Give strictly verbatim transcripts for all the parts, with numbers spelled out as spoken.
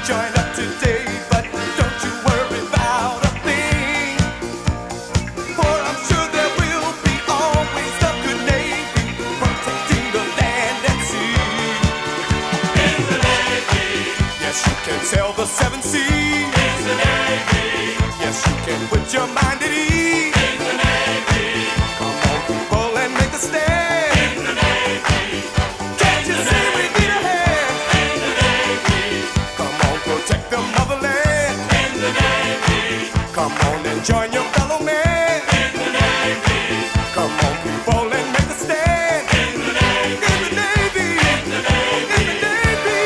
join up today, but don't you worry about a thing. For I'm sure there will be always a good Navy protecting the land and sea. In the Navy. Yes, you can sail the seven seas. In the Navy. Yes, you can put your mind at ease. In the Navy. Come on, people, and make a stand. In the Navy. Can't you see we need a hand? In the Navy. Come on, protect the motherland. In the Navy. Come on and join your fellow man. In the Navy. Come on, people, and make a stand. In the Navy. In the Navy. In the Navy. In the Navy.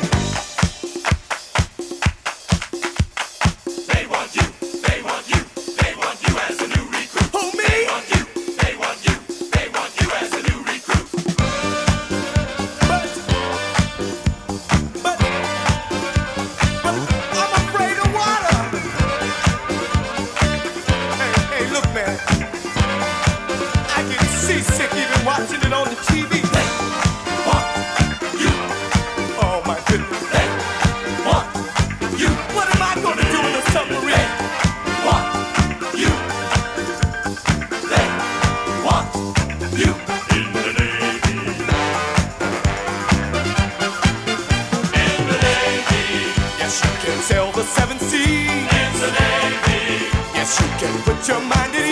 They want you. They want you. They want you as a new recruit. Who, me? They want you. They want you. They want you as a new recruit. But, but, but I'm afraid of water. Hey, hey, look, man. I get seasick even watching it on the T V. They want you. Oh, my goodness. They want you. What am I going to do in a submarine? Want you. They want you. In the Navy. In the Navy. Yes, you can sail the seven seas. In the Navy. Yes, you can put your mind at